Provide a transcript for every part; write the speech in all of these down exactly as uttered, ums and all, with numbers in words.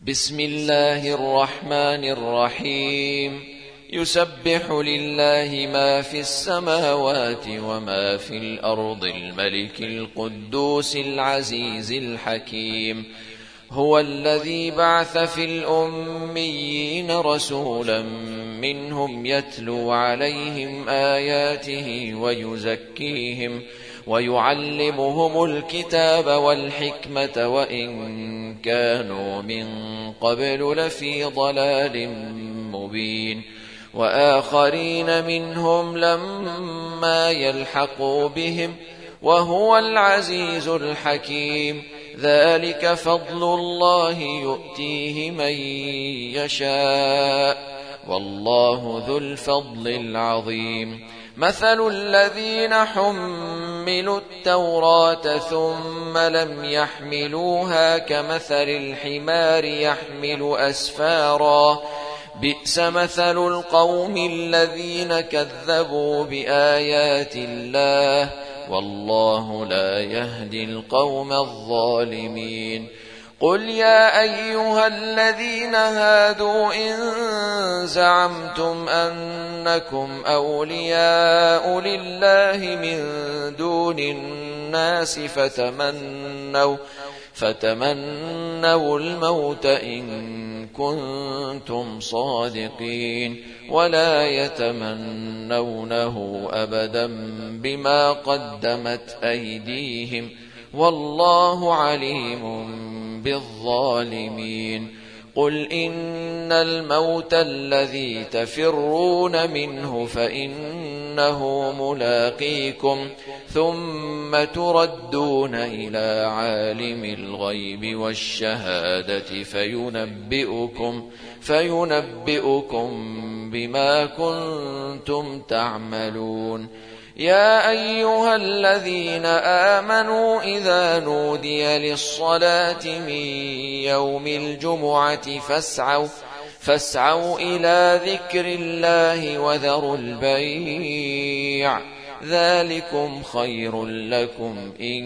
بسم الله الرحمن الرحيم يسبح لله ما في السماوات وما في الأرض الملك القدوس العزيز الحكيم هو الذي بعث في الأميين رسولا منهم يتلو عليهم آياته ويزكيهم ويعلمهم الكتاب والحكمة وإن كانوا من قبل لفي ضلال مبين وآخرين منهم لما يلحقوا بهم وهو العزيز الحكيم ذلك فضل الله يؤتيه من يشاء والله ذو الفضل العظيم مثل الذين حملوا التوراة ثم لم يحملوها كمثل الحمار يحمل أسفارا بئس مثل القوم الذين كذبوا بآيات الله والله لا يهدي القوم الظالمين قل يا أيها الذين هادوا إن زعمتم أنكم أولياء لله من دون الناس فتمنوا, فتمنوا الموت إن كنتم صادقين ولا يتمنونه أبدا بما قدمت أيديهم والله عليم بالظالمين قل إن الموت الذي تفرون منه فإنه ملاقيكم ثم تردون إلى عالم الغيب والشهادة فينبئكم, فينبئكم بما كنتم تعملون يا أيها الذين آمنوا إذا نودي للصلاة من يوم الجمعة فاسعوا, فاسعوا إلى ذكر الله وذروا البيع ذلكم خير لكم إن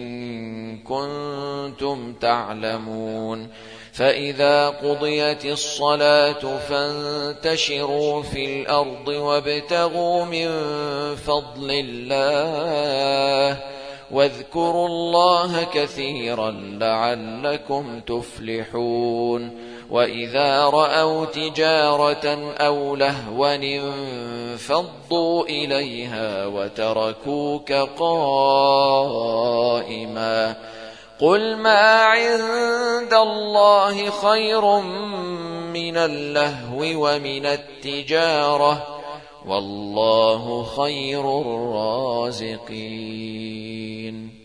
كنتم تعلمون فإذا قضيت الصلاة فانتشروا في الأرض وابتغوا من فضل الله واذكروا الله كثيرا لعلكم تفلحون وإذا رأوا تجارة أو لهوا انفضوا إليها وتركوك قائما قل ما عند الله خير من اللهو ومن التجارة والله خير الرازقين.